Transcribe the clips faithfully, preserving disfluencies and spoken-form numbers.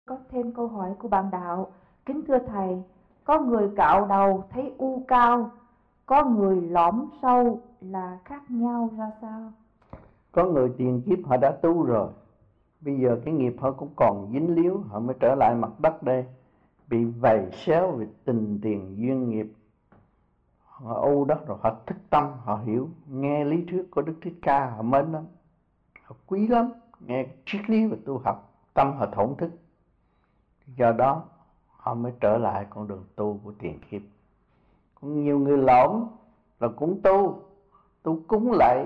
Có thêm câu hỏi của bạn đạo. Kính thưa Thầy, có người cạo đầu thấy u cao, có người lõm sâu là khác nhau ra sao? Có người tiền kiếp họ đã tu rồi, bây giờ cái nghiệp họ cũng còn dính líu, họ mới trở lại mặt đất đây, bị vầy xéo vì tình tiền duyên nghiệp. Họ u đất rồi, họ thức tâm, họ hiểu, nghe lý thuyết của Đức Thích Ca, họ mến lắm, họ quý lắm, nghe triết lý và tu học, tâm họ thổn thức. Do đó họ mới trở lại con đường tu của tiền kiếp. Còn nhiều người lõm là cũng tu, tu cúng lạy,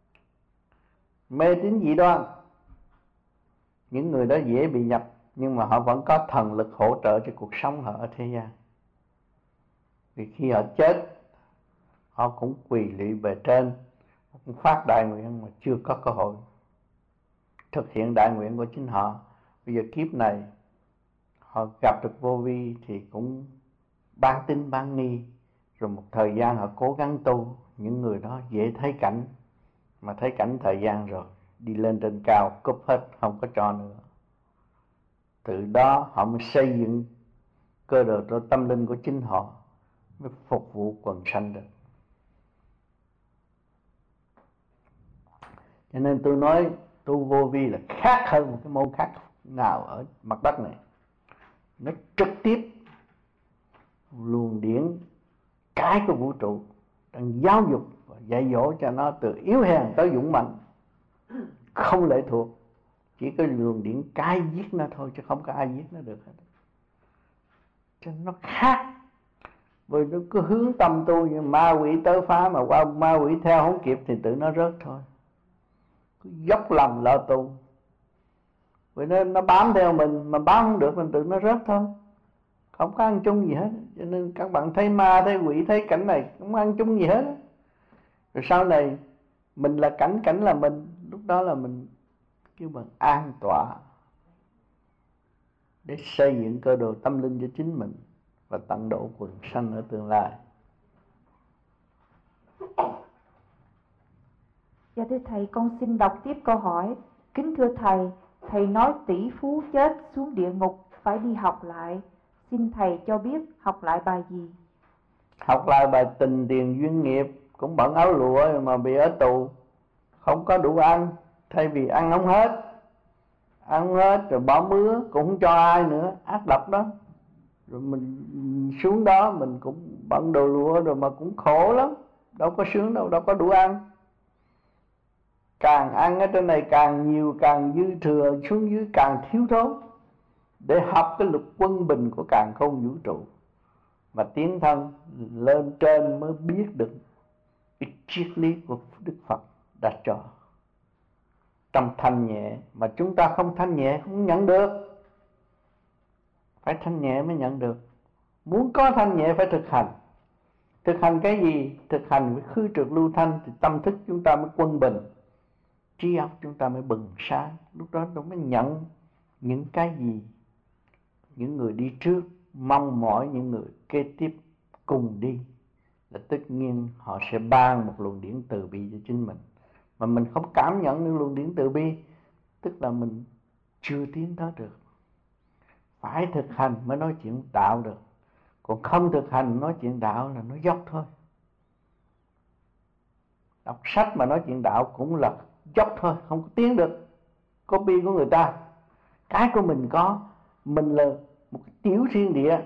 mê tín dị đoan. Những người đó dễ bị nhập, nhưng mà họ vẫn có thần lực hỗ trợ cho cuộc sống họ ở thế gian. Vì khi họ chết, họ cũng quỳ lụy bề trên, cũng phát đại nguyện mà chưa có cơ hội thực hiện đại nguyện của chính họ. Bây giờ kiếp này họ gặp được vô vi thì cũng bán tín bán nghi, rồi một thời gian họ cố gắng tu. Những người đó dễ thấy cảnh, mà thấy cảnh thời gian rồi đi lên trên cao cúp hết, không có cho nữa. Từ đó họ mới xây dựng cơ đồ cho tâm linh của chính họ, mới phục vụ quần sanh được. Cho nên tôi nói tu vô vi là khác hơn một cái môn khác nào ở mặt đất này. Nó trực tiếp luồng điển cái của vũ trụ đang giáo dục và dạy dỗ cho nó từ yếu hèn tới dũng mạnh, không lệ thuộc, chỉ có luồng điển cái giết nó thôi, chứ không có ai giết nó được hết. Cho nó khác, vì nó cứ hướng tâm tu như ma quỷ tới phá, mà qua ma quỷ theo không kịp thì tự nó rớt thôi. Cứ dốc lòng lo tu, vì nó, nó bám theo mình, mà bám không được mình tự nó rớt thôi, không có ăn chung gì hết. Cho nên các bạn thấy ma, thấy quỷ, thấy cảnh này không ăn chung gì hết. Rồi sau này mình là cảnh, cảnh là mình, lúc đó là mình kêu bằng an tọa, để xây dựng cơ đồ tâm linh cho chính mình và tận độ quần sanh ở tương lai. Dạ thưa Thầy, con xin đọc tiếp câu hỏi. Kính thưa Thầy, Thầy nói tỷ phú chết xuống địa ngục phải đi học lại. Xin Thầy cho biết học lại bài gì? Học lại bài tình tiền duyên nghiệp. Cũng bận áo lụa mà bị ở tù, không có đủ ăn, thay vì ăn không hết, ăn không hết rồi bỏ mứa, cũng không cho ai nữa, ác độc đó. Rồi mình xuống đó mình cũng bận đồ lụa rồi mà cũng khổ lắm, đâu có sướng đâu, đâu có đủ ăn. Càng ăn ở trên này càng nhiều, càng dư thừa, xuống dưới càng thiếu thốn. Để học cái luật quân bình của càn khôn vũ trụ, mà tiến thân lên trên mới biết được cái triết lý của Đức Phật đã cho. Trong thanh nhẹ, mà chúng ta không thanh nhẹ không nhận được, phải thanh nhẹ mới nhận được. Muốn có thanh nhẹ phải thực hành. Thực hành cái gì? Thực hành với khư trượt lưu thanh thì tâm thức chúng ta mới quân bình, trí óc chúng ta mới bừng sáng. Lúc đó nó mới nhận những cái gì những người đi trước mong mỏi những người kế tiếp cùng đi, là tất nhiên họ sẽ ban một luồng điển từ bi cho chính mình. Mà mình không cảm nhận được luồng điển từ bi, tức là mình chưa tiến tới được. Phải thực hành mới nói chuyện đạo được. Còn không thực hành nói chuyện đạo là nói dốc thôi. Đọc sách mà nói chuyện đạo cũng là dốc thôi, không có tiến được. Copy của người ta, cái của mình có. Mình là một cái tiểu thiên địa,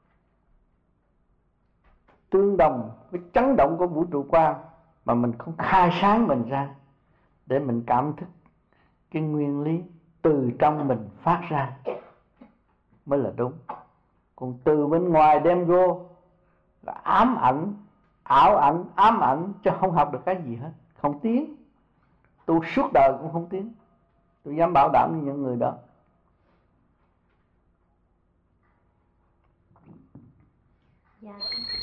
tương đồng với chấn động của vũ trụ quan, mà mình không khai sáng mình ra để mình cảm thức cái nguyên lý từ trong mình phát ra mới là đúng. Còn từ bên ngoài đem vô là ám ảnh, ảo ảnh, ám ảnh, chứ không học được cái gì hết, không tiến. Tu suốt đời cũng không tiến. Tôi dám bảo đảm với những người đó. Dạ.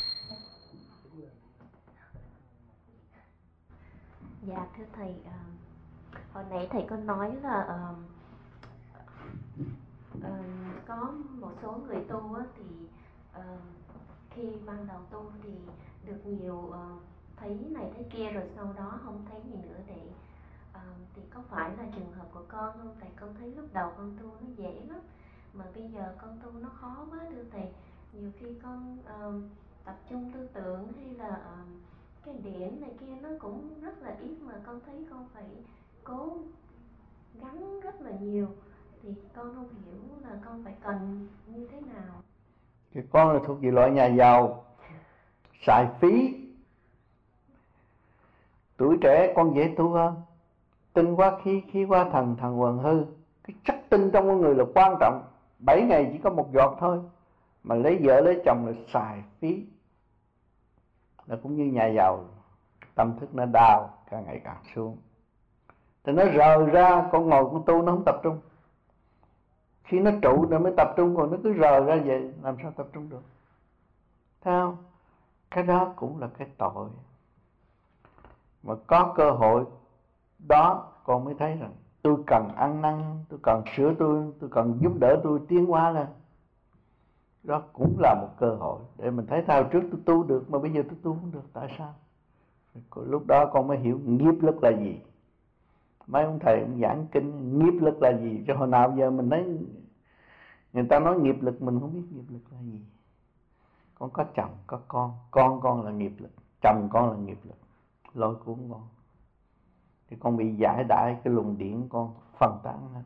Dạ thưa Thầy, uh, hồi nãy Thầy có nói là uh, uh, có một số người tu á, thì uh, khi ban đầu tu thì được nhiều, uh, thấy này thấy kia, rồi sau đó không thấy gì nữa. Để uh, thì có phải là trường hợp của con không? Tại con thấy lúc đầu con tu nó dễ lắm, mà bây giờ con tu nó khó quá thưa thầy. Nhiều khi con uh, tập trung tư tưởng hay là uh, cái điển này kia nó cũng rất là ít, mà con thấy con phải cố gắng rất là nhiều, thì con không hiểu là con phải cần như thế nào. Thì con là thuộc về loại nhà giàu xài phí. Tuổi trẻ con dễ tu hơn. Tinh quá khí, khí quá thần, thần quần hư. Cái chất tinh trong con người là quan trọng. Bảy ngày chỉ có một giọt thôi, mà lấy vợ lấy chồng là xài phí. Nó cũng như nhà giàu, tâm thức nó đau, càng ngày càng xuống. Thì nó rời ra, con ngồi con tu nó không tập trung. Khi nó trụ nó mới tập trung, còn nó cứ rời ra vậy, làm sao tập trung được? Thấy không? Cái đó cũng là cái tội. Mà có cơ hội đó con mới thấy rằng tôi cần ăn năn, tôi cần sửa tôi, tôi cần giúp đỡ tôi tiến hóa lên. Đó cũng là một cơ hội để mình thấy thao trước tôi tu được mà bây giờ tôi tu không được, tại sao? Lúc đó con mới hiểu nghiệp lực là gì. Mấy ông thầy ông giảng kinh nghiệp lực là gì, cho hồi nào giờ mình thấy người ta nói nghiệp lực mình không biết nghiệp lực là gì. Con có chồng có con, con con là nghiệp lực, chồng con là nghiệp lực, lôi cuốn con. Thì con bị giải đãi cái luồng điển, con phân tán hết.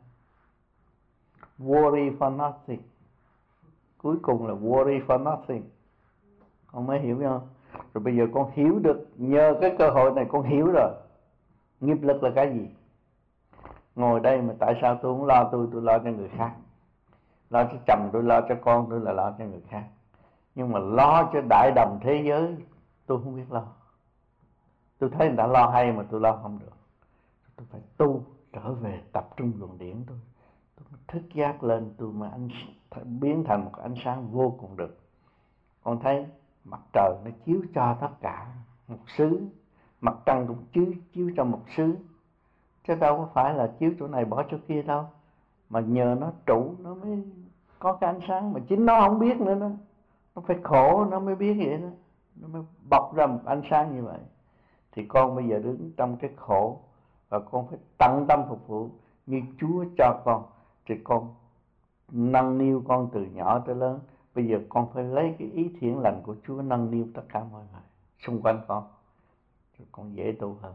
Worry for nothing. Cuối cùng là worry for nothing. Con mới hiểu không? Rồi bây giờ con hiểu được, nhờ cái cơ hội này con hiểu rồi. Nghiệp lực là cái gì? Ngồi đây mà tại sao tôi không lo tôi, tôi lo cho người khác. Lo cho chồng tôi, lo cho con tôi là lo cho người khác. Nhưng mà lo cho đại đồng thế giới tôi không biết lo. Tôi thấy người ta lo hay mà tôi lo không được. Tôi phải tu trở về tập trung luồng điển tôi. Tôi mới thức giác lên, tôi mới ánh, biến thành một ánh sáng vô cùng được. Con thấy mặt trời nó chiếu cho tất cả một xứ, mặt trăng cũng chiếu, chiếu cho một xứ. Chứ đâu có phải là chiếu chỗ này bỏ chỗ kia đâu. Mà nhờ nó trụ nó mới có cái ánh sáng, mà chính nó không biết nữa. Nó, nó phải khổ nó mới biết vậy đó. Nó mới bọc ra một ánh sáng như vậy. Thì con bây giờ đứng trong cái khổ, và con phải tận tâm phục vụ như Chúa cho con. Thì con nâng niu con từ nhỏ tới lớn. Bây giờ con phải lấy cái ý thiện lành của Chúa nâng niu tất cả mọi người xung quanh con, rồi con dễ tu hơn.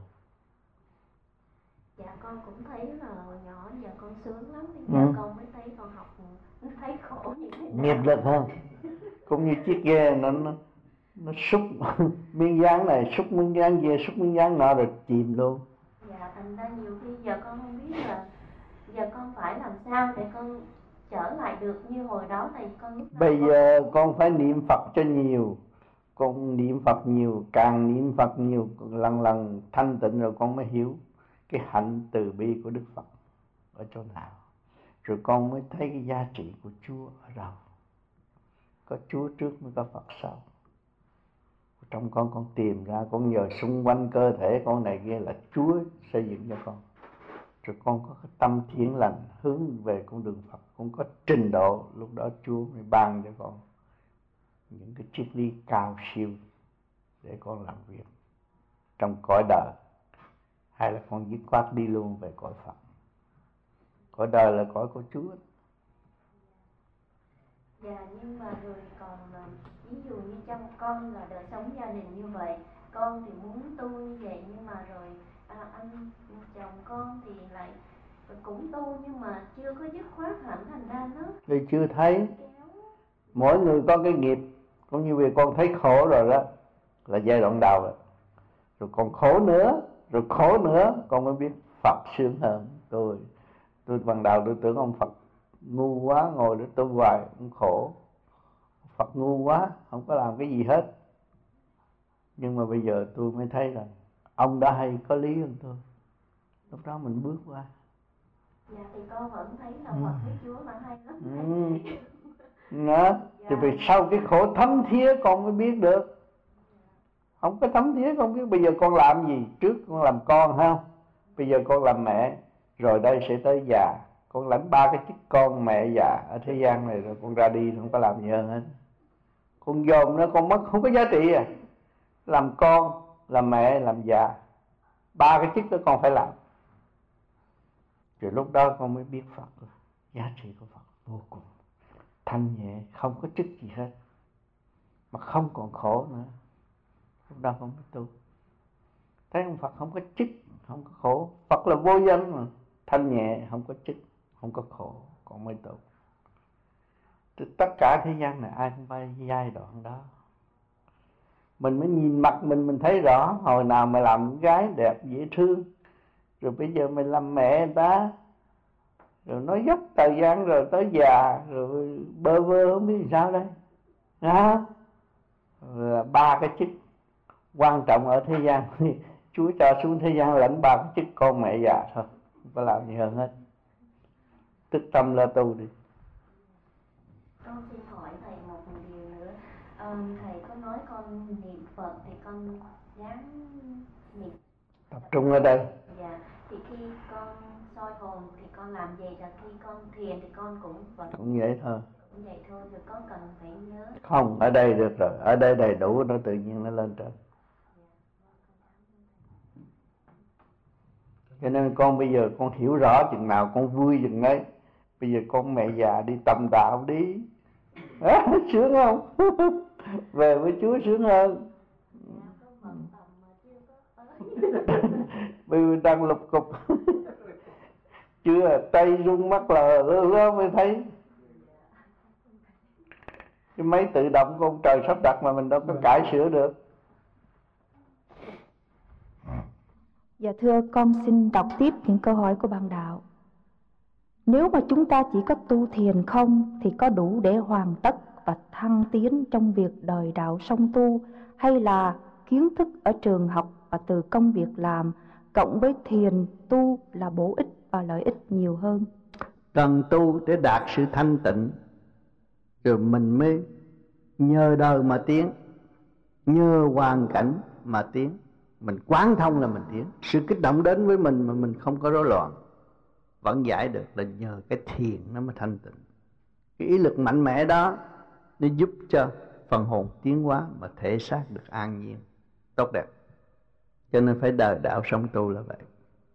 Dạ con cũng thấy là hồi nhỏ giờ con sướng lắm, bây giờ ừ. con mới thấy con học thấy khổ như thế nào. Nghiệp lực hơn. Cũng như chiếc ghe nó nó, nó xúc miếng dán này, xúc miếng dán kia, xúc miếng dán nọ rồi chìm luôn. Dạ thành ra nhiều khi giờ con không biết là giờ con phải làm sao để con trở lại được như hồi đó thầy. Con bây giờ con phải niệm Phật cho nhiều. Con niệm Phật nhiều, càng niệm Phật nhiều, lần lần thanh tịnh rồi con mới hiểu cái hạnh từ bi của Đức Phật ở chỗ nào. Rồi con mới thấy cái giá trị của Chúa ở đâu. Có Chúa trước mới có Phật sau. Trong con con tìm ra, con nhờ xung quanh cơ thể con này kia là Chúa xây dựng cho con. Rồi con có cái tâm thiện lành hướng về con đường Phật, con có trình độ, lúc đó Chúa mới ban cho con những cái triết lý cao siêu để con làm việc trong cõi đời, hay là con dứt khoát đi luôn về cõi Phật. Cõi đời là cõi của Chúa. Dạ nhưng mà rồi còn ví dụ như trong con là đời sống gia đình như vậy, con thì muốn tu như vậy, nhưng mà rồi à, anh chồng con thì lại cũng tu nhưng mà chưa có dứt khoát hẳn, thành ra nó thì chưa thấy. Mỗi người có cái nghiệp. Cũng như việc con thấy khổ rồi đó, là giai đoạn đầu rồi. Rồi còn khổ nữa, rồi khổ nữa, con mới biết Phật sướng hơn. Tôi tôi ban đầu tôi tưởng ông Phật ngu quá, ngồi để tu hoài cũng khổ. Phật ngu quá, không có làm cái gì hết. Nhưng mà bây giờ tôi mới thấy rằng ông đã hay có lý hơn tôi. Lúc đó mình bước qua. Dạ thì con vẫn thấy là Phật với Chúa là hay lắm. Ừ. Đó. Thì vì sau cái khổ thấm thía con mới biết được. Không có thấm thía con biết. Bây giờ con làm gì? Trước con làm con không? Bây giờ con làm mẹ. Rồi đây sẽ tới già. Con lãnh ba cái chức con mẹ già ở thế gian này, rồi con ra đi không có làm gì hơn hết. Con dòm nó con mất không có giá trị à. Làm con, làm mẹ, làm già, ba cái chức đó con phải làm. Rồi lúc đó con mới biết Phật, giá trị của Phật vô cùng. thanh nhẹ, không có chức gì hết, mà không còn khổ nữa, lúc đó không có tu. Thấy ông Phật không có chức, không có khổ. Phật là vô danh mà, thanh nhẹ, không có chức, không có khổ, còn mới tu. Thì tất cả thế gian này ai cũng phải giai đoạn đó. Mình mới nhìn mặt mình, mình thấy rõ. Hồi nào mà làm gái đẹp dễ thương, rồi bây giờ mình làm mẹ người ta, rồi nói dốc thời gian rồi tới già, rồi bơ vơ không biết sao đây. À, là ba cái chức quan trọng ở thế gian. Chúa cho xuống thế gian lãnh ba cái chức con mẹ già thôi, không có làm gì hơn hết. Tức tâm lo tu đi. Con xin hỏi thầy một điều nữa. Um, thầy có nói con niệm Phật thì con dám niệm tập trung ở đây. Dạ. Thì khi con soi hồn thì con làm gì, và khi con thiền thì con cũng vẫn cũng vậy thôi. Cũng vậy thôi, rồi có cần phải nhớ. Không, ở đây được rồi, ở đây đầy đủ, nó tự nhiên nó lên trên. Cho nên con bây giờ con hiểu rõ chừng nào con vui chừng ấy. Bây giờ con mẹ già đi tầm đạo đi. À, sướng không? Về với Chúa sướng hơn. Bây giờ đang lục cục. Chưa, tay rung mắt lờ lơ mới thấy. Cái máy tự động con trời sắp đặt mà mình đâu có cải sửa được. Dạ thưa, con xin đọc tiếp những câu hỏi của bạn đạo. Nếu mà chúng ta chỉ có tu thiền không thì có đủ để hoàn tất và thăng tiến trong việc đời đạo song tu, hay là kiến thức ở trường học và từ công việc làm cộng với thiền tu là bổ ích và lợi ích nhiều hơn? Cần tu để đạt sự thanh tịnh, rồi mình mới nhờ đời mà tiến, nhờ hoàn cảnh mà tiến. Mình quán thông là mình tiến. Sự kích động đến với mình mà mình không có rối loạn, vẫn giải được, là nhờ cái thiền nó mới thanh tịnh. Cái ý lực mạnh mẽ đó nó giúp cho phần hồn tiến hóa mà thể xác được an nhiên, tốt đẹp. Cho nên phải đời đạo sống tu là vậy.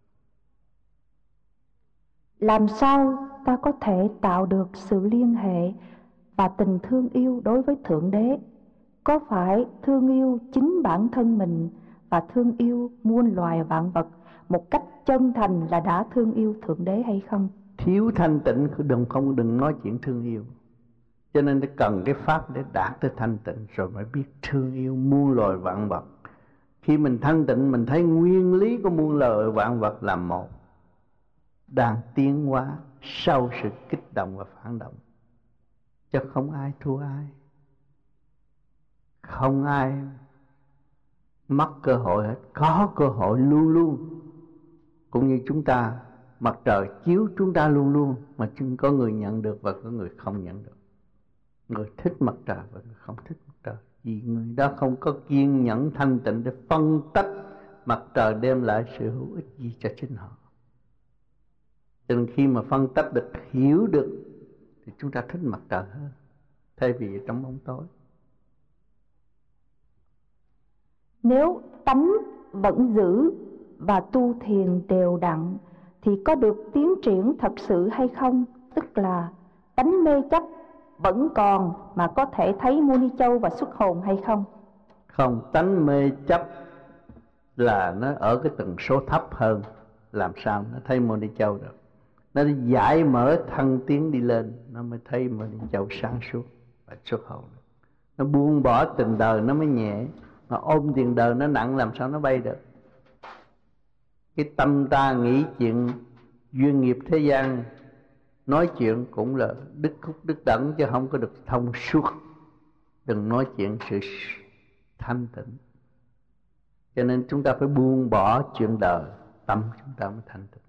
Làm sao ta có thể tạo được sự liên hệ và tình thương yêu đối với Thượng Đế? Có phải thương yêu chính bản thân mình và thương yêu muôn loài vạn vật một cách chân thành là đã thương yêu Thượng Đế hay không? Thiếu thanh tịnh đừng không đừng nói chuyện thương yêu. Cho nên cần cái pháp để đạt tới thanh tịnh rồi mới biết thương yêu muôn loài vạn vật. Khi mình thanh tịnh mình thấy nguyên lý của muôn loài vạn vật là một, đang tiến hóa sau sự kích động và phản động. Chứ không ai thua ai, không ai mất cơ hội hết, có cơ hội luôn luôn. Cũng như chúng ta, mặt trời chiếu chúng ta luôn luôn, mà chúng có người nhận được và có người không nhận được. Người thích mặt trời và người không thích mặt trời, vì người đó không có kiên nhẫn thanh tịnh để phân tách mặt trời đem lại sự hữu ích gì cho chính họ. Cho nên khi mà phân tách được, hiểu được, thì chúng ta thích mặt trời hơn, thay vì trong bóng tối. Nếu tánh vẫn giữ và tu thiền đều đặn thì có được tiến triển thật sự hay không? Tức là tánh mê chấp vẫn còn mà có thể thấy Mô Ni Châu và xuất hồn hay không? Không, tánh mê chấp là nó ở cái tần số thấp hơn, làm sao nó thấy Mô Ni Châu được. Nó giải mở thân tiến đi lên, nó mới thấy Mô Ni Châu sáng suốt và xuất hồn. Nó buông bỏ tình đời nó mới nhẹ, mà ôm tiền đời nó nặng làm sao nó bay được. Cái tâm ta nghĩ chuyện duyên nghiệp thế gian, nói chuyện cũng là đứt khúc đứt đẳng, chứ không có được thông suốt. Đừng nói chuyện sự thanh tịnh. Cho nên chúng ta phải buông bỏ chuyện đời, tâm chúng ta mới thanh tịnh.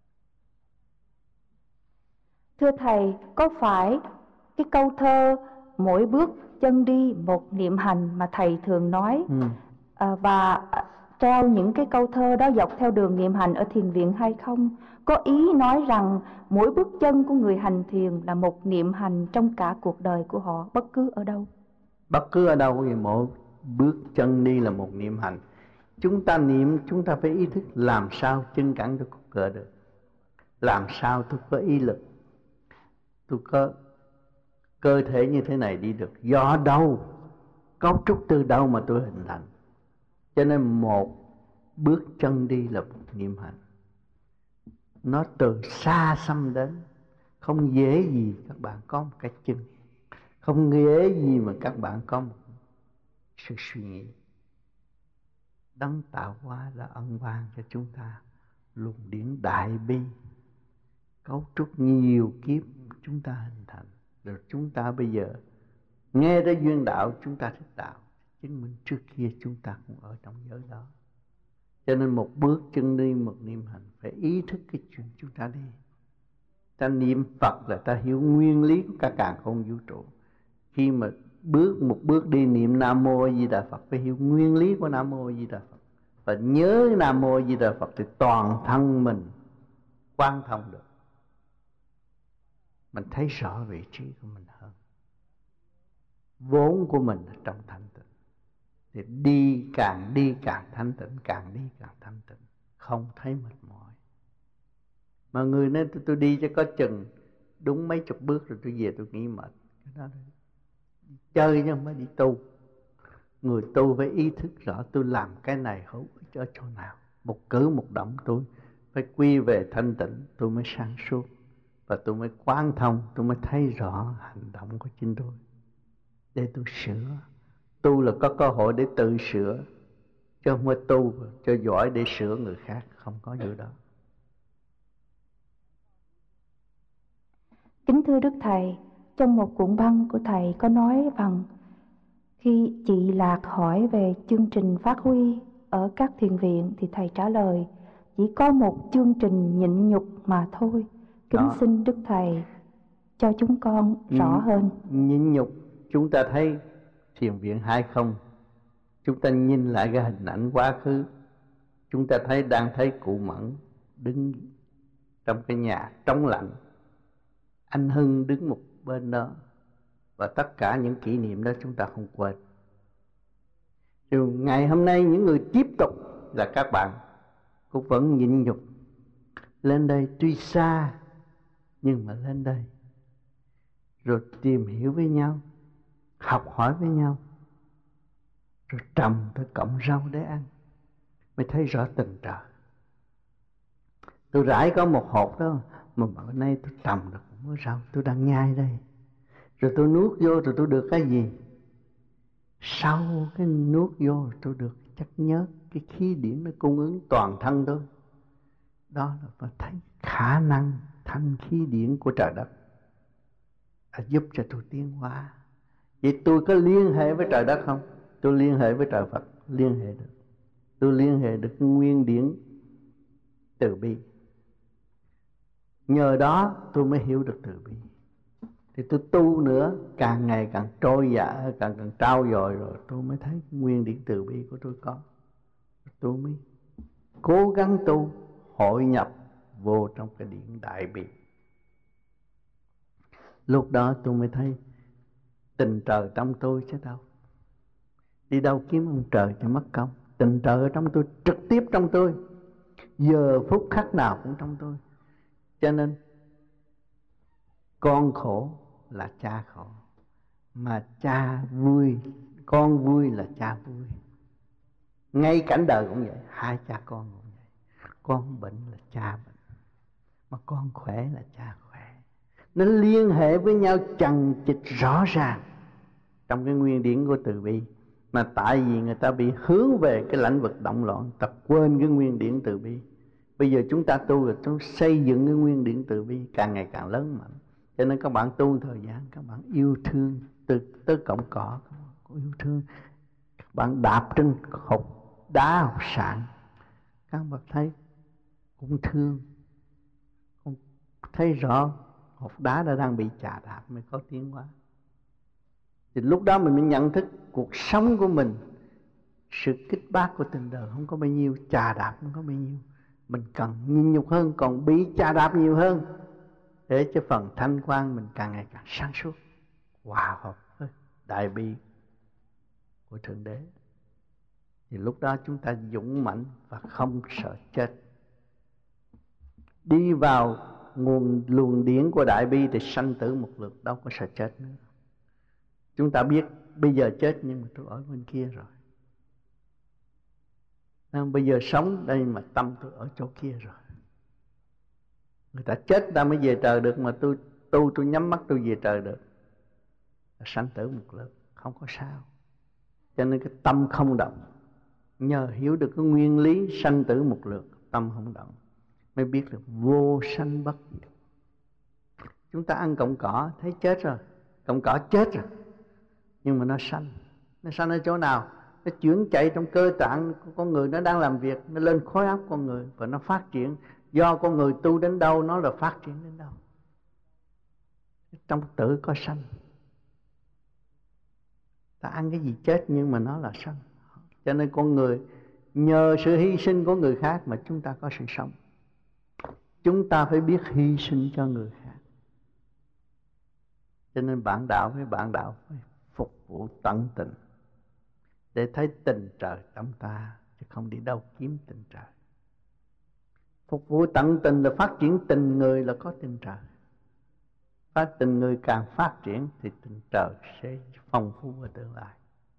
Thưa Thầy, có phải cái câu thơ mỗi bước chân đi một niệm hành mà Thầy thường nói, ừ. à, và treo những cái câu thơ đó dọc theo đường niệm hành ở thiền viện hay không? Có ý nói rằng mỗi bước chân của người hành thiền là một niệm hành trong cả cuộc đời của họ, bất cứ ở đâu. Bất cứ ở đâu thì mỗi bước chân đi là một niệm hành. Chúng ta niệm, chúng ta phải ý thức làm sao chân cẳng cho cuộc đời được. Làm sao tôi có ý lực, tôi có cơ thể như thế này đi được do đâu, cấu trúc từ đâu mà tôi hình thành. Cho nên một bước chân đi là một niệm hành. Nó từ xa xăm đến, không dễ gì các bạn có một cái chân, không dễ gì mà các bạn có một sự suy nghĩ. Đấng tạo hóa là ân ban cho chúng ta luồng điển đại bi, cấu trúc nhiều kiếp chúng ta hình thành. Rồi chúng ta bây giờ nghe tới duyên đạo, chúng ta thích đạo, chứng minh trước kia chúng ta cũng ở trong giới đó. Cho nên một bước chân đi, một niệm hành, phải ý thức cái chuyện chúng ta đi. Ta niệm Phật là ta hiểu nguyên lý của cả càn khôn vũ trụ. Khi mà bước một bước đi niệm Nam Mô A Di Đà Phật, phải hiểu nguyên lý của Nam Mô A Di Đà Phật. Và nhớ Nam Mô A Di Đà Phật thì toàn thân mình quán thông được. Mình thấy rõ vị trí của mình hơn. Vốn của mình là trong thanh tịnh. Thì đi càng đi càng thanh tịnh, càng đi càng thanh tịnh, không thấy mệt mỏi. Mà người nói tôi, tôi đi cho có chừng đúng mấy chục bước rồi tôi về tôi nghĩ mệt. Cái đó là chơi chứ không phải đi tu. Người tu phải ý thức rõ tôi làm cái này hữu ích ở chỗ nào. Một cử một động tôi phải quy về thanh tịnh, tôi mới sáng suốt. Và tôi mới quán thông, tôi mới thấy rõ hành động của chính tôi để tôi sửa. Tu là có cơ hội để tự sửa, chứ không phải tu cho giỏi để sửa người khác, không có điều đó. Kính thưa Đức Thầy, trong một cuộn băng của Thầy có nói rằng khi chị Lạc hỏi về chương trình phát huy ở các thiền viện thì Thầy trả lời chỉ có một chương trình nhịn nhục mà thôi. Kính đó. Xin Đức Thầy cho chúng con rõ hơn. Nhịn nhục chúng ta thấy thiền viện hay không? Chúng ta nhìn lại cái hình ảnh quá khứ, chúng ta thấy đang thấy cụ Mẫn đứng trong cái nhà trống lạnh, anh Hưng đứng một bên đó, và tất cả những kỷ niệm đó chúng ta không quên. Rồi ngày hôm nay những người tiếp tục là các bạn cũng vẫn nhịn nhục lên đây, tuy xa nhưng mà lên đây rồi tìm hiểu với nhau, học hỏi với nhau, rồi trồng tới cọng rau để ăn, mới thấy rõ tình trời. Tôi rải có một hộp đó mà bữa nay tôi trồng được một mớ rau, tôi đang nhai đây, rồi tôi nuốt vô rồi tôi được cái gì? Sau cái nuốt vô rồi tôi được chất nhớt, cái khí điển nó cung ứng toàn thân tôi. Đó là tôi thấy khả năng thanh khí điển của trời đất đã giúp cho tôi tiến hóa. Vậy tôi có liên hệ với trời đất không? Tôi liên hệ với trời Phật, liên hệ được. Tôi liên hệ được nguyên điển từ bi. Nhờ đó tôi mới hiểu được từ bi. Thì tôi tu nữa, càng ngày càng trôi dạt, càng càng trao dồi rồi tôi mới thấy nguyên điển từ bi của tôi có. Tôi mới cố gắng tu, hội nhập vô trong cái điển đại bi. Lúc đó tôi mới thấy tình trời trong tôi chứ đâu. Đi đâu kiếm ông trời cho mất công. Tình trời ở trong tôi, trực tiếp trong tôi, giờ phút khắc nào cũng trong tôi. Cho nên con khổ là cha khổ, mà cha vui, con vui là cha vui. Ngay cảnh đời cũng vậy, hai cha con cũng vậy. Con bệnh là cha bệnh, mà con khỏe là cha khỏe. Nó liên hệ với nhau chằng chịt rõ ràng trong cái nguyên điển của từ bi. Mà tại vì người ta bị hướng về cái lãnh vực động loạn, tập quên cái nguyên điển từ bi. Bây giờ chúng ta tu rồi, chúng xây dựng cái nguyên điển từ bi càng ngày càng lớn mạnh. Cho nên các bạn tu thời gian, các bạn yêu thương từ tới cọng cỏ, các bạn yêu thương. Các bạn đạp trên hột đá, hột sạn, các bạn thấy cũng thương, cũng thấy rõ hột đá đã đang bị chà đạp mới có tiến hóa. Thì lúc đó mình mới nhận thức cuộc sống của mình, sự kích bác của tình đời không có bao nhiêu, chà đạp không có bao nhiêu. Mình cần nhịn nhục hơn, còn bị chà đạp nhiều hơn, để cho phần thanh quan mình càng ngày càng sáng suốt, hòa hợp với đại bi của Thượng Đế. Thì lúc đó chúng ta dũng mãnh và không sợ chết. Đi vào nguồn luồng điển của đại bi thì sanh tử một lượt, đâu có sợ chết nữa. Chúng ta biết bây giờ chết nhưng mà tôi ở bên kia rồi. Nên bây giờ sống đây mà tâm tôi ở chỗ kia rồi. Người ta chết ta mới về trời được, mà tôi tu tôi nhắm mắt tôi về trời được. Sanh tử một lượt, không có sao. Cho nên cái tâm không động. Nhờ hiểu được cái nguyên lý sanh tử một lượt, tâm không động, mới biết được vô sanh bất diệt. Chúng ta ăn cọng cỏ thấy chết rồi, cọng cỏ chết rồi, nhưng mà nó sanh. Nó sanh ở chỗ nào? Nó chuyển chạy trong cơ tạng của con người, nó đang làm việc, nó lên khối óc con người và nó phát triển. Do con người tu đến đâu nó là phát triển đến đâu. Trong tử có sanh. Ta ăn cái gì chết nhưng mà nó là sanh. Cho nên con người nhờ sự hy sinh của người khác mà chúng ta có sự sống. Chúng ta phải biết hy sinh cho người khác. Cho nên bạn đạo với bạn đạo phải phục vụ tận tình, để thấy tình trời trong ta, chứ không đi đâu kiếm tình trời. Phục vụ tận tình là phát triển tình người, là có tình trời. Phát tình người càng phát triển thì tình trời sẽ phong phú ở tương lai.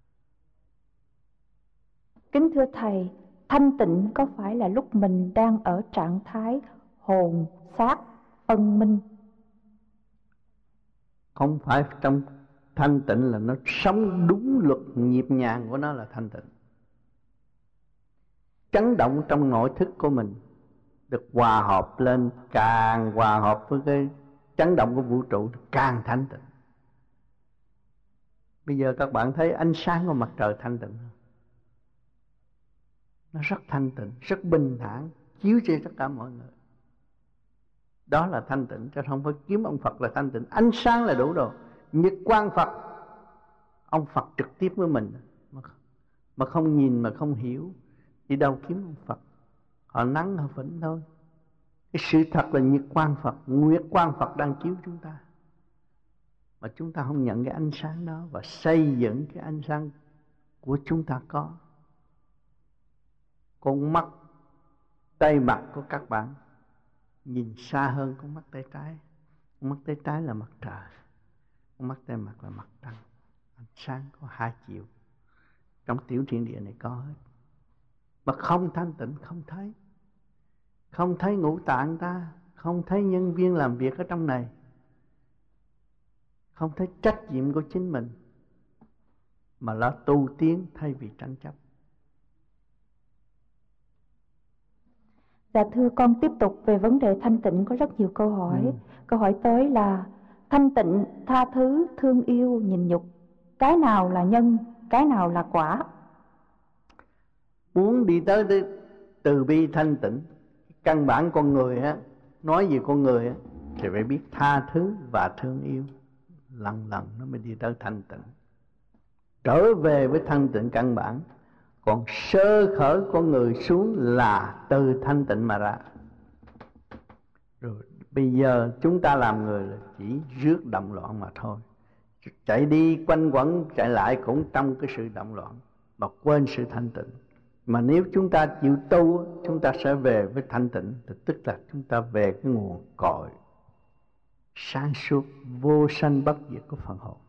Kính thưa Thầy, thanh tịnh có phải là lúc mình đang ở trạng thái hồn, xác, phân minh? Không phải trong thanh tịnh là nó sống đúng luật nhịp nhàng của nó là thanh tịnh. Chấn động trong nội thức của mình được hòa hợp lên, càng hòa hợp với cái chấn động của vũ trụ càng thanh tịnh. Bây giờ các bạn thấy ánh sáng của mặt trời thanh tịnh không? Nó rất thanh tịnh, rất bình thản, chiếu cho tất cả mọi người. Đó là thanh tịnh, chứ không phải kiếm ông Phật là thanh tịnh. Ánh sáng là đủ rồi. Nhật quang Phật, ông Phật trực tiếp với mình, mà không nhìn mà không hiểu thì đâu kiếm ông Phật. Họ nắng họ phỉnh thôi. Cái sự thật là nhật quang Phật, nguyệt quang Phật đang chiếu chúng ta, mà chúng ta không nhận cái ánh sáng đó và xây dựng cái ánh sáng của chúng ta có. Con mắt tay mặt của các bạn nhìn xa hơn con mắt tay trái. Con mắt tay trái là mặt trời, con mắt tay mặt là mặt trăng. Ánh sáng có hai chiều, trong tiểu thiên địa này có hết. Mà không thanh tịnh không thấy. Không thấy ngũ tạng ta, không thấy nhân viên làm việc ở trong này, không thấy trách nhiệm của chính mình, mà là tu tiến thay vì tranh chấp. Dạ thưa con tiếp tục về vấn đề thanh tịnh, có rất nhiều câu hỏi. Ừ. Câu hỏi tới là thanh tịnh, tha thứ, thương yêu, nhịn nhục, cái nào là nhân, cái nào là quả? Muốn đi tới từ bi thanh tịnh, căn bản con người á, nói về con người á, thì phải biết tha thứ và thương yêu. Lần lần nó mới đi tới thanh tịnh, trở về với thanh tịnh căn bản. Còn sơ khởi con người xuống là từ thanh tịnh mà ra. Rồi bây giờ chúng ta làm người là chỉ rước động loạn mà thôi. Chạy đi quanh quẩn chạy lại cũng trong cái sự động loạn, mà quên sự thanh tịnh. Mà nếu chúng ta chịu tu, chúng ta sẽ về với thanh tịnh, thì tức là chúng ta về cái nguồn cội sáng suốt vô sanh bất diệt của phần hồn.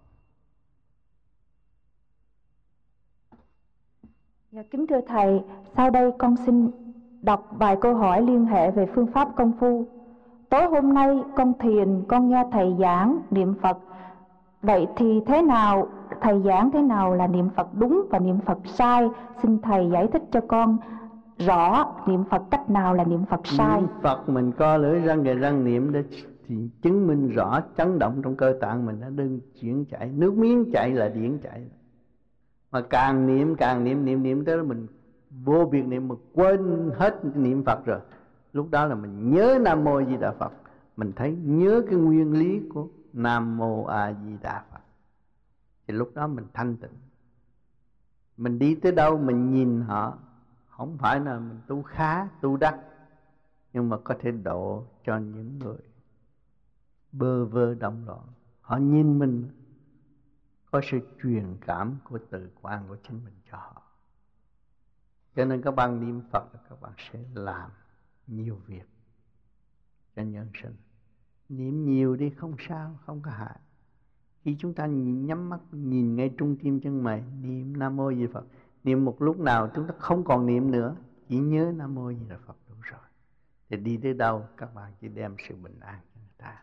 Dạ, kính thưa Thầy, sau đây con xin đọc vài câu hỏi liên hệ về phương pháp công phu. Tối hôm nay con thiền, con nghe Thầy giảng niệm Phật. Vậy thì thế nào, Thầy giảng thế nào là niệm Phật đúng và niệm Phật sai? Xin Thầy giải thích cho con rõ niệm Phật cách nào là niệm Phật sai. Niệm Phật mình co lưỡi răng gầy răng niệm để thì chứng minh rõ chấn động trong cơ tạng mình đã đừng chuyển chạy. Nước miếng chạy là điển chạy. Mà càng niệm càng niệm niệm niệm tới đó mình vô việc niệm mà quên hết niệm Phật rồi. Lúc đó là mình nhớ Nam Mô A Di Đà Phật, mình thấy nhớ cái nguyên lý của Nam Mô A Di Đà Phật, thì lúc đó mình thanh tịnh. Mình đi tới đâu mình nhìn họ, không phải là mình tu khá tu đắc, nhưng mà có thể độ cho những người bơ vơ động loạn. Họ nhìn mình có sự truyền cảm của tự quan của chính mình cho họ. Cho nên các bạn niệm Phật là các bạn sẽ làm nhiều việc cho nhân sinh. Niệm nhiều đi không sao, không có hại. Khi chúng ta nhìn, nhắm mắt nhìn ngay trung tim chân mày, niệm Nam Mô Di Đà Phật, niệm một lúc nào chúng ta không còn niệm nữa, chỉ nhớ Nam Mô Di Đà Phật đủ rồi. Thì đi tới đâu các bạn chỉ đem sự bình an cho người ta.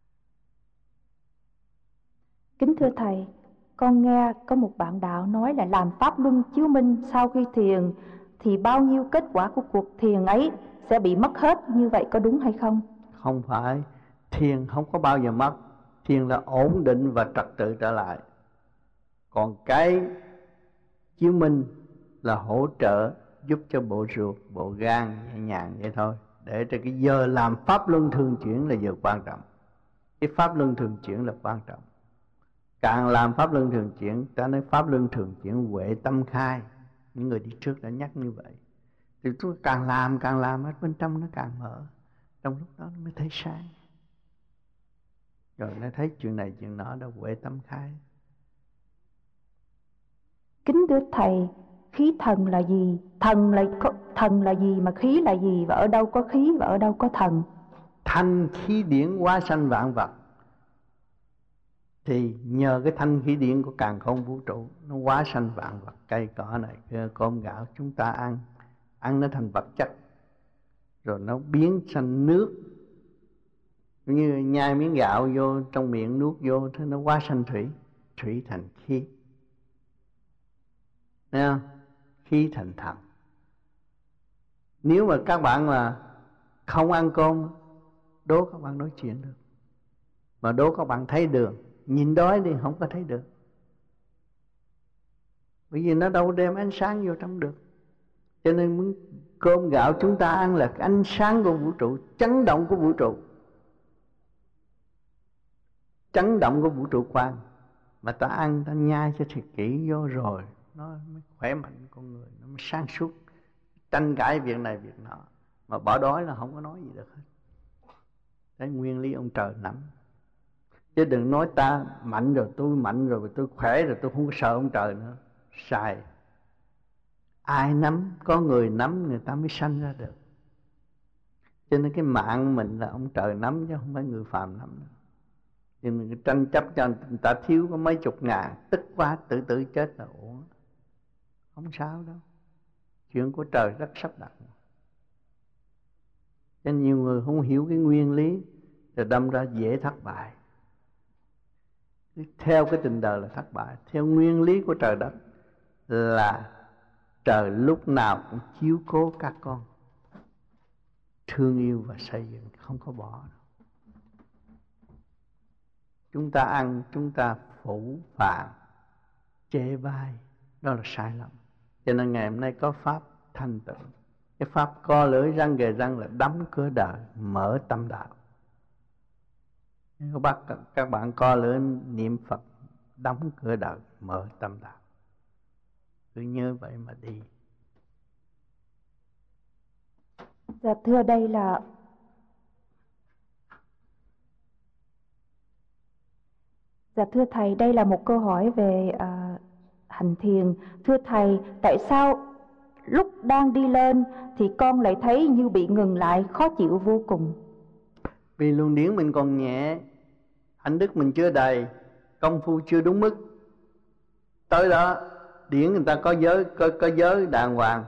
Kính thưa Thầy, con nghe có một bạn đạo nói là làm pháp luân chiếu minh sau khi thiền thì bao nhiêu kết quả của cuộc thiền ấy sẽ bị mất hết, như vậy có đúng hay không? Không phải, thiền không có bao giờ mất. Thiền là ổn định và trật tự trở lại. Còn cái chiếu minh là hỗ trợ giúp cho bộ ruột, bộ gan nhẹ nhàng vậy thôi. Để cho cái giờ làm pháp luân thường chuyển là giờ quan trọng. Cái pháp luân thường chuyển là quan trọng. Càng làm pháp luân thường chuyển, ta nói pháp luân thường chuyển huệ tâm khai. Những người đi trước đã nhắc như vậy. Thì tôi càng làm càng làm ở bên trong nó càng mở. Trong lúc đó nó mới thấy sáng. Rồi nó thấy chuyện này chuyện nọ đó, huệ tâm khai. Kính thưa Thầy, khí thần là gì? Thần là thần là gì mà khí là gì? Và ở đâu có khí và ở đâu có thần? Thanh khí điển hóa sanh vạn vật. Thì nhờ cái thanh khí điển của càn khôn vũ trụ, nó hóa sanh vạn vật. Cây cỏ này, cơm gạo chúng ta ăn, ăn nó thành vật chất, rồi nó biến thành nước. Như nhai miếng gạo vô trong miệng nuốt vô, thế nó hóa sanh thủy, thủy thành khí. Thấy không? Khí thành thần. Nếu mà các bạn là không ăn cơm, đố các bạn nói chuyện được. Mà đố các bạn thấy đường, nhìn đói thì không có thấy được. Bởi vì nó đâu đem ánh sáng vô trong được. Cho nên muốn cơm gạo chúng ta ăn là ánh sáng của vũ trụ, chấn động của vũ trụ, chấn động của vũ trụ quan. Mà ta ăn, ta nhai cho thiệt kỹ vô rồi nó mới khỏe mạnh con người, nó mới sáng suốt, tranh cãi việc này việc nọ. Mà bỏ đói là không có nói gì được hết. Cái nguyên lý ông trời nắm. Chứ đừng nói ta mạnh rồi, tôi mạnh rồi, tôi khỏe rồi, tôi không có sợ ông trời nữa. Sai. Ai nắm, có người nắm người ta mới sanh ra được. Cho nên cái mạng mình là ông trời nắm chứ không phải người phàm nắm nữa. Thì mình tranh chấp cho người ta thiếu có mấy chục ngàn, tức quá tự tử chết là ổn. Không sao đâu. Chuyện của trời rất sắp đặt. Cho nhiều người không hiểu cái nguyên lý, rồi đâm ra dễ thất bại. Theo cái tình đời là thất bại. Theo nguyên lý của trời đất là trời lúc nào cũng chiếu cố các con, thương yêu và xây dựng, không có bỏ đâu. Chúng ta ăn, chúng ta phủ phàng, chê bai, đó là sai lầm. Cho nên ngày hôm nay có pháp thanh tịnh. Cái pháp co lưỡi răng ghề răng là đóng cửa đời, mở tâm đạo. Các bạn, các bạn co lưỡi niệm Phật, đóng cửa đời, mở tâm đạo. Cứ nhớ vậy mà đi. Dạ thưa, đây là Dạ thưa Thầy, đây là một câu hỏi về uh, hành thiền. Thưa Thầy, tại sao lúc đang đi lên thì con lại thấy như bị ngừng lại, khó chịu vô cùng? Vì luồng điển mình còn nhẹ, hạnh đức mình chưa đầy, công phu chưa đúng mức. Tới đó điển người ta có giới, có, có giới đàng hoàng,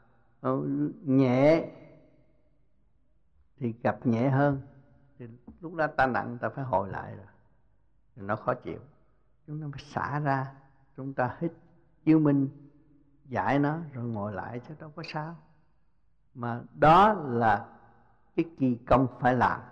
nhẹ thì gặp nhẹ hơn. Thì lúc đó ta nặng, ta phải hồi lại rồi, thì nó khó chịu. Chúng ta phải xả ra, chúng ta hít chiếu minh, giải nó rồi ngồi lại chứ đâu có sao. Mà đó là cái kỳ công phải làm.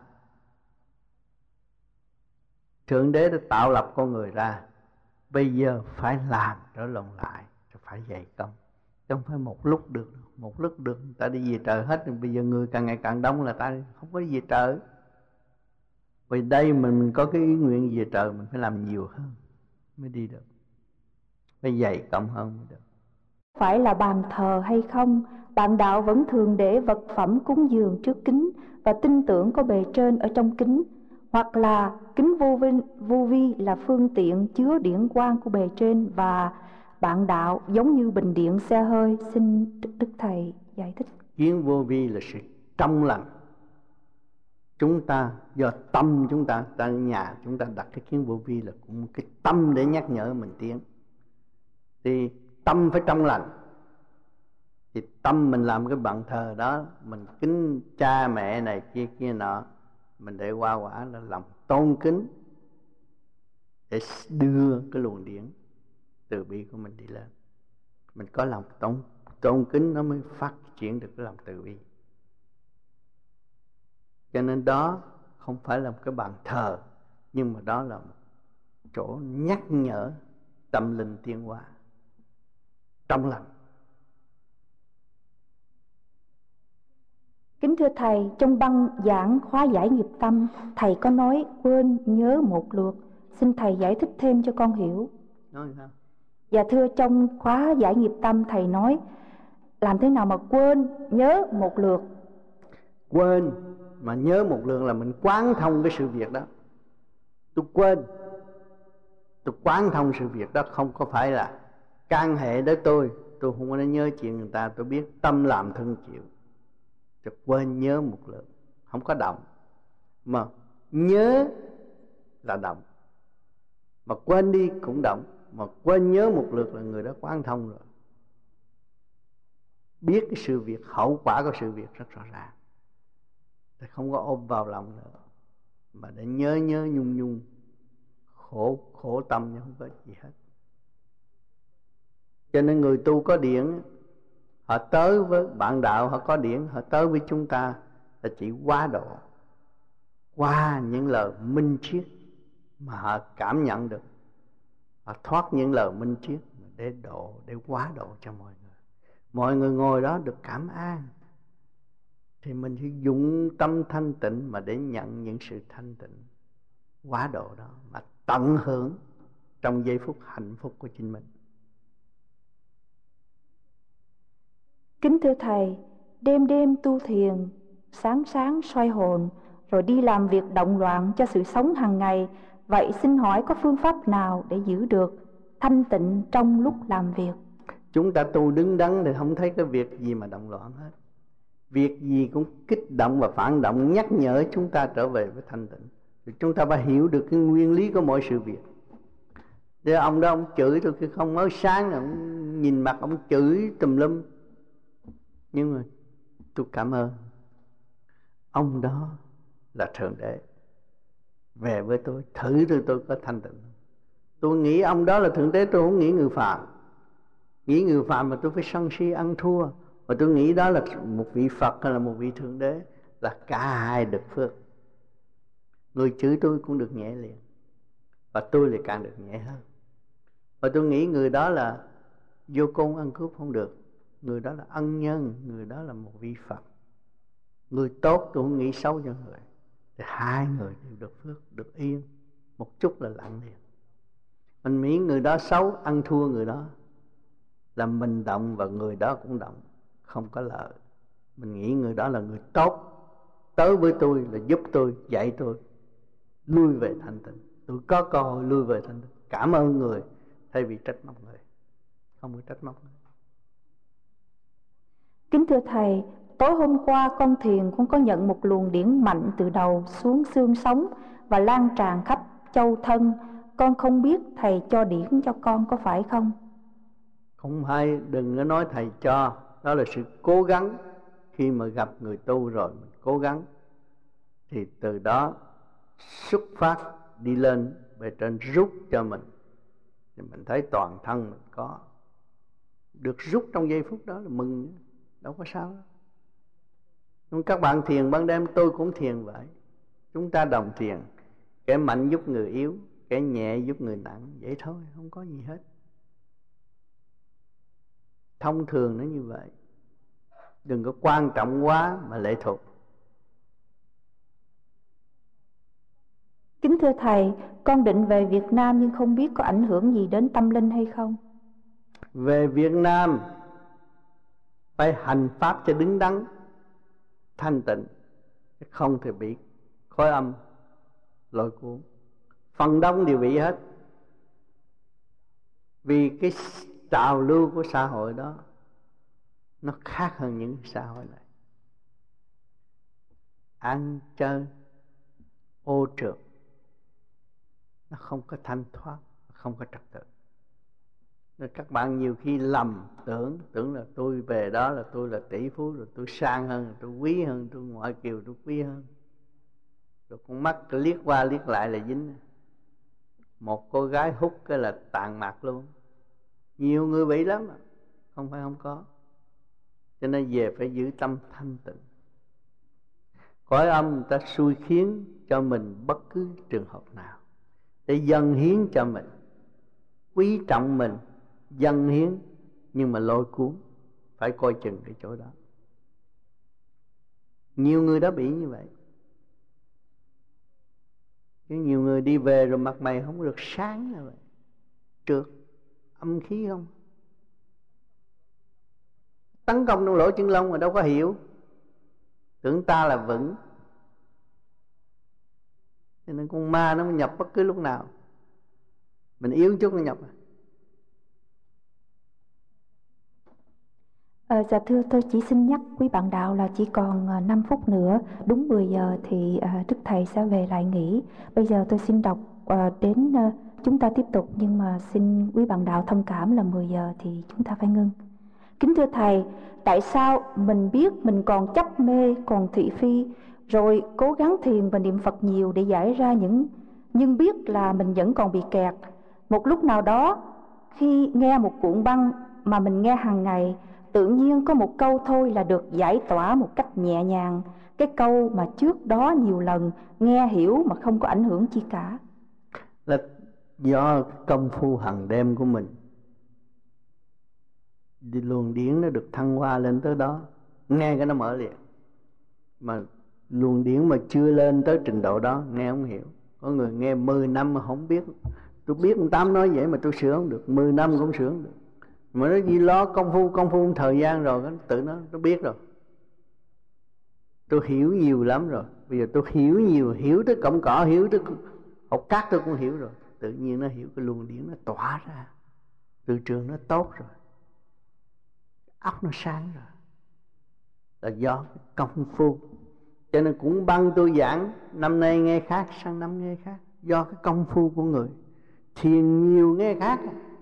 Thượng Đế đã tạo lập con người ra, bây giờ phải làm trở lộn lại, rồi phải dày công. Chứ không phải một lúc được, một lúc được ta đi về trời hết. Bây giờ người càng ngày càng đông là ta không có đi về trời. Vì đây mình, mình có cái ý nguyện về trời, mình phải làm nhiều hơn mới đi được, phải dày công hơn mới được. Phải là bàn thờ hay không, bạn đạo vẫn thường để vật phẩm cúng dường trước kính và tin tưởng có bề trên ở trong kính, hoặc là kính vô vi, vô vi là phương tiện chứa điển quang của bề trên, và bạn đạo giống như bình điện xe hơi. Xin Đức Thầy giải thích. Kiến vô vi là sự trong lành, Chúng ta do tâm chúng ta, ta nhà chúng ta đặt cái kiến vô vi là cũng một cái tâm để nhắc nhở mình tiến. Thì tâm phải trong lành. Thì tâm mình làm cái bàn thờ đó, mình kính cha mẹ này kia kia nọ, mình để qua quả là lòng tôn kính để đưa cái luồng điển từ bi của mình đi lên. Mình có lòng tôn, tôn kính nó mới phát triển được cái lòng từ bi. Cho nên đó không phải là một cái bàn thờ, nhưng mà đó là một chỗ nhắc nhở tâm linh tiến hóa trong lành. Kính thưa Thầy, trong băng giảng khóa giải nghiệp tâm, Thầy có nói quên nhớ một lượt. Xin Thầy giải thích thêm cho con hiểu. Nói sao? Dạ thưa, trong khóa giải nghiệp tâm Thầy nói làm thế nào mà quên nhớ một lượt? Quên mà nhớ một lượt là mình quán thông cái sự việc đó. Tôi quên, tôi quán thông sự việc đó, không có phải là can hệ đến tôi. Tôi không có nhớ chuyện người ta, tôi biết tâm làm thân chịu. Tôi quên nhớ một lượt, không có động. Mà nhớ là động, mà quên đi cũng động. Mà quên nhớ một lượt là người đó quán thông rồi, biết cái sự việc, hậu quả của sự việc rất rõ ràng. Thì không có ôm vào lòng nữa, mà để nhớ nhớ nhung nhung, khổ khổ tâm nhưng không có gì hết. Cho nên người tu có điển, họ tới với bạn đạo, họ có điển, họ tới với chúng ta là chỉ quá độ, qua những lời minh triết mà họ cảm nhận được. Họ thoát những lời minh triết để độ, để quá độ cho mọi người. Mọi người ngồi đó được cảm an, thì mình phải dụng tâm thanh tịnh mà để nhận những sự thanh tịnh quá độ đó, mà tận hưởng trong giây phút hạnh phúc của chính mình. Kính thưa Thầy, đêm đêm tu thiền, sáng sáng soi hồn, rồi đi làm việc động loạn cho sự sống hàng ngày. Vậy xin hỏi có phương pháp nào để giữ được thanh tịnh trong lúc làm việc? Chúng ta tu đứng đắn thì không thấy cái việc gì mà động loạn hết. Việc gì cũng kích động và phản động, nhắc nhở chúng ta trở về với thanh tịnh. Thì chúng ta phải hiểu được cái nguyên lý của mọi sự việc. Để ông đó ông chửi tôi khi không mới sáng, ông nhìn mặt ông chửi tùm lum, nhưng mà tôi cảm ơn ông đó là Thượng Đế về với tôi, thử tôi tôi có thanh tịnh. Tôi nghĩ ông đó là Thượng Đế, tôi không nghĩ người phàm. Nghĩ người phàm mà tôi phải sân si ăn thua, mà tôi nghĩ đó là một vị Phật hay là một vị Thượng Đế, là cả hai được phước. Người chửi tôi cũng được nhẹ liền, và tôi lại càng được nhẹ hơn. Và tôi nghĩ người đó là vô côn ăn cướp không được, người đó là ân nhân, người đó là một vị Phật. Người tốt tôi không nghĩ xấu cho người, thì hai người đều được phước, được yên, một chút là lặng liền. Mình nghĩ người đó xấu, ăn thua người đó, là mình động và người đó cũng động, không có lợi. Mình nghĩ người đó là người tốt, tới với tôi là giúp tôi, dạy tôi lui về thanh tịnh. Tôi có cơ hội lui về thanh tịnh, cảm ơn người thay vì trách móc người, không có trách móc người. Kính thưa Thầy, tối hôm qua con thiền con có nhận một luồng điển mạnh từ đầu xuống xương sống và lan tràn khắp châu thân. Con không biết Thầy cho điển cho con có phải không? Không hay, đừng có nói Thầy cho. Đó là sự cố gắng. Khi mà gặp người tu rồi mình cố gắng, thì từ đó xuất phát đi lên về trên rút cho mình, thì mình thấy toàn thân mình có được rút trong giây phút đó là mừng, đâu có sao đó. Nhưng các bạn thiền ban đêm, tôi cũng thiền vậy. Chúng ta đồng thiền, kẻ mạnh giúp người yếu, kẻ nhẹ giúp người nặng, vậy thôi, không có gì hết. Thông thường nó như vậy, đừng có quan trọng quá mà lệ thuộc. Kính thưa Thầy, con định về Việt Nam nhưng không biết có ảnh hưởng gì đến tâm linh hay không? Về Việt Nam phải hành pháp cho đứng đắn, thanh tịnh, không thể bị khối âm lôi cuốn. Phần đông đều bị hết, vì cái trào lưu của xã hội đó nó khác hơn những xã hội này. Ăn chơi ô trượt, nó không có thanh thoát, không có trật tự. Nên các bạn nhiều khi lầm tưởng tưởng là tôi về đó là tôi là tỷ phú, rồi tôi sang hơn, tôi quý hơn, tôi ngoại kiều tôi quý hơn. Rồi con mắt liếc qua liếc lại là dính. Một cô gái hút cái là tàn mạc luôn. Nhiều người bị lắm, không phải không có. Cho nên về phải giữ tâm thanh tịnh. Cõi âm người ta xui khiến cho mình bất cứ trường hợp nào để dâng hiến cho mình, quý trọng mình, dâng hiến, nhưng mà lôi cuốn, phải coi chừng cái chỗ đó. Nhiều người đã bị như vậy. Chứ nhiều người đi về rồi mặt mày không được sáng là vậy, trượt, âm khí không. Tấn công trong lỗ chân lông mà đâu có hiểu, tưởng ta là vững. Cho nên con ma nó nhập bất cứ lúc nào. Mình yếu chút nó nhập. À, dạ thưa, tôi chỉ xin nhắc quý bạn đạo là chỉ còn à, năm phút nữa, đúng mười giờ thì à, Đức Thầy sẽ về lại nghỉ. Bây giờ tôi xin đọc à, đến à, chúng ta tiếp tục, nhưng mà xin quý bạn đạo thông cảm là mười giờ thì chúng ta phải ngưng. Kính thưa Thầy, tại sao mình biết mình còn chấp mê, còn thị phi, rồi cố gắng thiền và niệm Phật nhiều để giải ra những, nhưng biết là mình vẫn còn bị kẹt. Một lúc nào đó, khi nghe một cuộn băng mà mình nghe hàng ngày, tự nhiên có một câu thôi là được giải tỏa một cách nhẹ nhàng. Cái câu mà trước đó nhiều lần nghe hiểu mà không có ảnh hưởng chi cả. Là do công phu hàng đêm của mình, đi luồng điển nó được thăng hoa lên tới đó, nghe cái nó mở liền. Mà luồng điển mà chưa lên tới trình độ đó nghe không hiểu. Có người nghe mười năm mà không biết. Tôi biết ông Tám nói vậy mà tôi sửa không được, mười năm cũng sửa không được. Mà nó gì lo công phu, công phu thời gian rồi, nó tự nó, nó biết rồi. Tôi hiểu nhiều lắm rồi. Bây giờ tôi hiểu nhiều, hiểu tới cọng cỏ, hiểu tới học cát tôi cũng hiểu rồi. Tự nhiên nó hiểu cái luồng điển nó tỏa ra, từ trường nó tốt rồi, óc nó sáng rồi. Là do cái công phu. Cho nên cũng băng tôi giảng, năm nay nghe khác, sang năm nghe khác. Do cái công phu của người. Thiền nhiều nghe khác.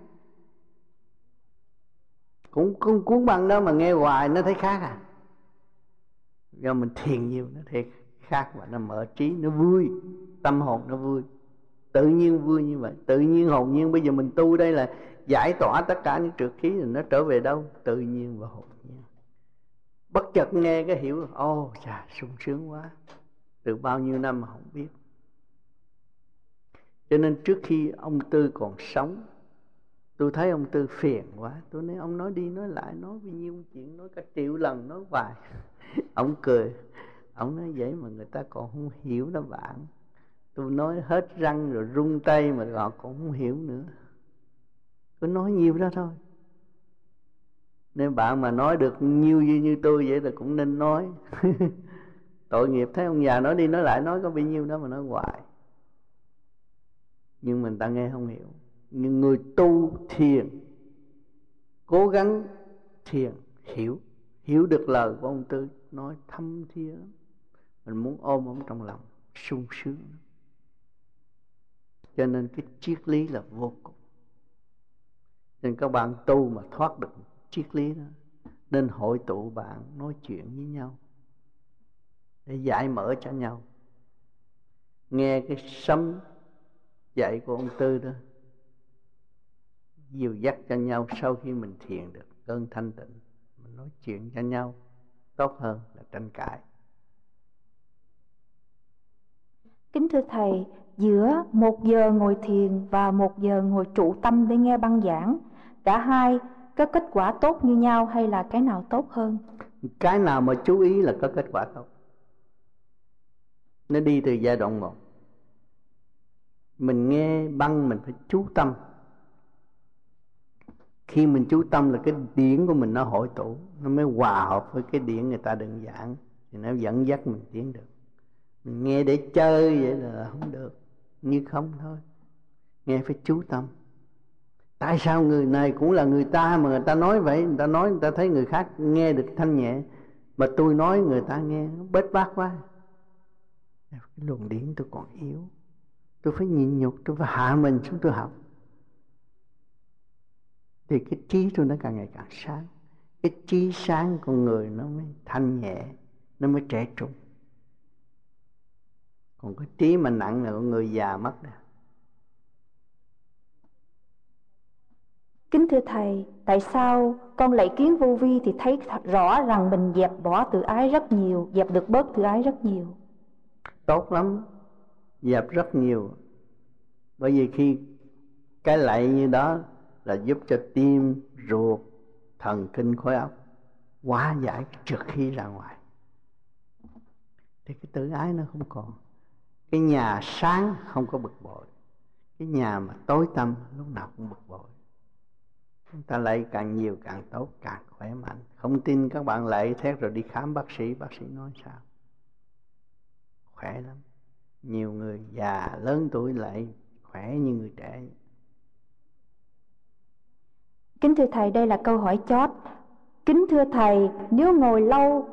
Cũng không cuốn băng đó mà nghe hoài nó thấy khác à. Do mình thiền nhiều nó thấy khác, và nó mở trí, nó vui, tâm hồn nó vui, tự nhiên vui như vậy, tự nhiên hồn nhiên. Bây giờ mình tu đây là giải tỏa tất cả những trượt khí, rồi nó trở về đâu? Tự nhiên và hồn nhiên. Bất chợt nghe cái hiểu, ô oh, chà, sung sướng quá, từ bao nhiêu năm mà không biết. Cho nên trước khi ông Tư còn sống, tôi thấy ông Tư phiền quá. Tôi nói ông nói đi nói lại, nói bao nhiêu chuyện, nói cả triệu lần, nói hoài. Ông cười, ông nói vậy mà người ta còn không hiểu đó bạn. Tôi nói hết răng rồi rung tay mà họ còn không hiểu nữa. Tôi nói nhiều đó thôi. Nên bạn mà nói được nhiều như, như tôi vậy là cũng nên nói. Tội nghiệp, thấy ông già nói đi nói lại, nói có bao nhiêu đó mà nói hoài. Nhưng mình ta nghe không hiểu. Nhưng người tu thiền, cố gắng thiền, hiểu, hiểu được lời của ông Tư nói thâm thía lắm. Mình muốn ôm ông trong lòng, sung sướng. Cho nên cái triết lý là vô cùng. Nên các bạn tu mà thoát được triết lý đó, nên hội tụ bạn nói chuyện với nhau để giải mở cho nhau. Nghe cái sấm dạy của ông Tư đó, dìu dắt cho nhau. Sau khi mình thiền được cơn thanh tịnh, mình nói chuyện cho nhau tốt hơn là tranh cãi. Kính thưa Thầy, giữa một giờ ngồi thiền và một giờ ngồi trụ tâm để nghe băng giảng, cả hai có kết quả tốt như nhau hay là cái nào tốt hơn? Cái nào mà chú ý là có kết quả tốt. Nó đi từ giai đoạn một. Mình nghe băng mình phải chú tâm. Khi mình chú tâm là cái điển của mình nó hội tụ, nó mới hòa hợp với cái điển người ta định giảng, thì nó dẫn dắt mình tiến được. Mình nghe để chơi vậy là không được, như không thôi. Nghe phải chú tâm. Tại sao người này cũng là người ta mà người ta nói vậy? Người ta nói người ta thấy người khác nghe được thanh nhẹ, mà tôi nói người ta nghe nó bết bát quá. Cái luồng điển tôi còn yếu, tôi phải nhịn nhục, tôi phải hạ mình xuống tôi học, thì cái trí tôi nó càng ngày càng sáng. Cái trí sáng con người nó mới thanh nhẹ, nó mới trẻ trung. Còn cái trí mà nặng là con người già mất rồi. Kính thưa Thầy, tại sao con lạy kiến vô vi thì thấy rõ rằng mình dẹp bỏ tự ái rất nhiều, dẹp được bớt tự ái rất nhiều? Tốt lắm, dẹp rất nhiều. Bởi vì khi cái lạy như đó là giúp cho tim, ruột, thần kinh, khối óc hóa giải cái trượt khí ra ngoài, thì cái tự ái nó không còn. Cái nhà sáng không có bực bội, cái nhà mà tối tăm lúc nào cũng bực bội. Chúng ta lạy càng nhiều càng tốt, càng khỏe mạnh. Không tin các bạn lạy thét rồi đi khám bác sĩ, bác sĩ nói sao? Khỏe lắm. Nhiều người già lớn tuổi lạy khỏe như người trẻ. Kính thưa Thầy, đây là câu hỏi chót. Kính thưa Thầy, nếu ngồi lâu,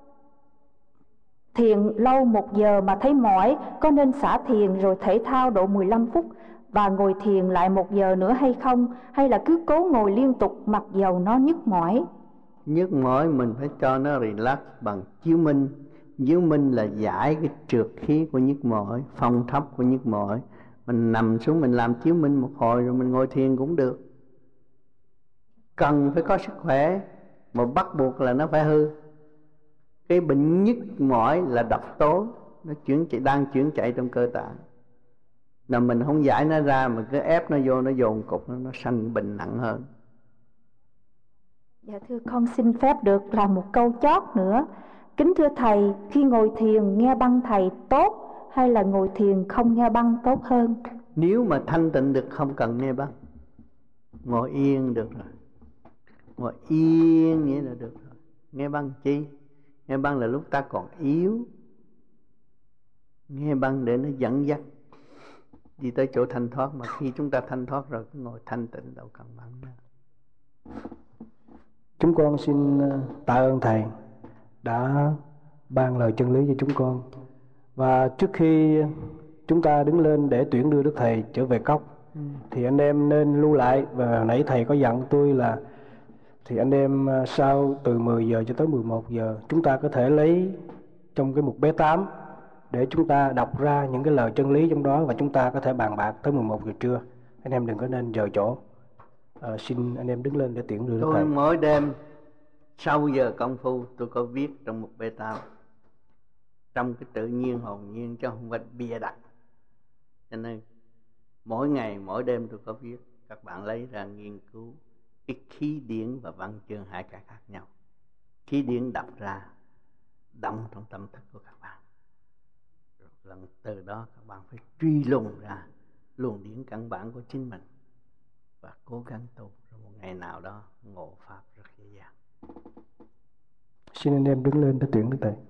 thiền lâu một giờ mà thấy mỏi, có nên xả thiền rồi thể thao độ mười lăm phút và ngồi thiền lại một giờ nữa hay không? Hay là cứ cố ngồi liên tục mặc dầu nó nhức mỏi? Nhức mỏi mình phải cho nó relax bằng chiếu minh. Chiếu minh là giải cái trượt khí của nhức mỏi, phong thấp của nhức mỏi. Mình nằm xuống mình làm chiếu minh một hồi rồi mình ngồi thiền cũng được. Cần phải có sức khỏe, mà bắt buộc là nó phải hư. Cái bệnh nhức mỏi là độc tố, nó chuyển chạy, đang chuyển chạy trong cơ tạng. Là mình không giải nó ra, mà cứ ép nó vô, nó dồn cục, nó, nó sanh bệnh nặng hơn. Dạ thưa, con xin phép được làm một câu chót nữa. Kính thưa Thầy, khi ngồi thiền nghe băng Thầy tốt hay là ngồi thiền không nghe băng tốt hơn? Nếu mà thanh tịnh được không cần nghe băng, ngồi yên được rồi. Ngồi yên nghĩa là được rồi. Nghe băng chi? Nghe băng là lúc ta còn yếu. Nghe băng để nó dẫn dắt đi tới chỗ thanh thoát. Mà khi chúng ta thanh thoát rồi, cứ ngồi thanh tịnh đâu cần băng nữa. Chúng con xin tạ ơn Thầy đã ban lời chân lý cho chúng con. Và trước khi chúng ta đứng lên để tuyển đưa Đức Thầy trở về cốc, ừ. thì anh em nên lưu lại. Và nãy Thầy có dặn tôi là thì anh em sau từ mười giờ cho tới mười một giờ chúng ta có thể lấy trong cái mục bé tám để chúng ta đọc ra những cái lời chân lý trong đó, và chúng ta có thể bàn bạc tới mười một giờ trưa. Anh em đừng có nên rời chỗ. À, xin anh em đứng lên để tuyển đưa Đức Thầy. Tôi mỗi đêm sau giờ công phu tôi có viết trong mục bé tám, trong cái tự nhiên hồn nhiên chứ không phải bịa đặt. Cho nên mỗi ngày mỗi đêm tôi có viết, các bạn lấy ra nghiên cứu cái khí điển và văn chương hai cái khác nhau. Khí điển đọc ra đọng trong tâm thức của các bạn, rồi lần từ đó các bạn phải truy lùng ra luồng điển căn bản của chính mình và cố gắng tu, rồi một ngày nào đó ngộ pháp rất dễ dàng. Xin anh em đứng lên để tuyển Đức Thầy.